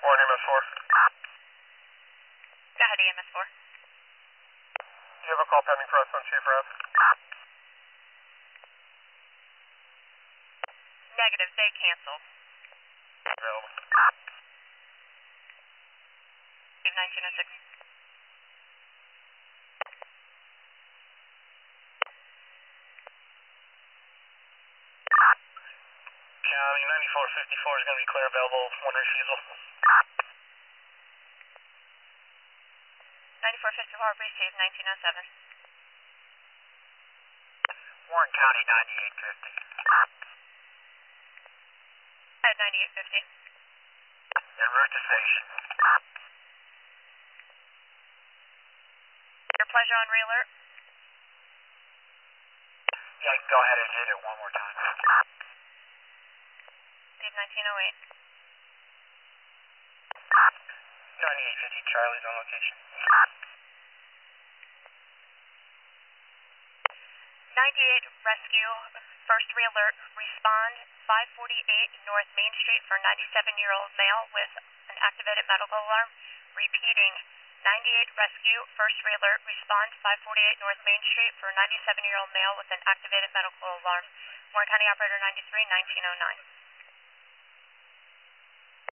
Warren MS4. Go ahead, EMS4. Do you have a call pending for us on Schaefer Ave? Negative, they canceled. Available. Steve 1906. County 9454 is going to be clear, available, one refusal. 9454, received 1907. Warren County 9850. At 9850. En route to station. Your pleasure on re-alert. Yeah, I can go ahead and hit it one more time. Steve 1908. 9850, Charlie's on location. 98 rescue, first re-alert, respond 548 North Main Street for 97-year-old male with an activated medical alarm. Repeating, 98 rescue, first re-alert, respond 548 North Main Street for 97-year-old male with an activated medical alarm. Warren County Operator 93, 1909.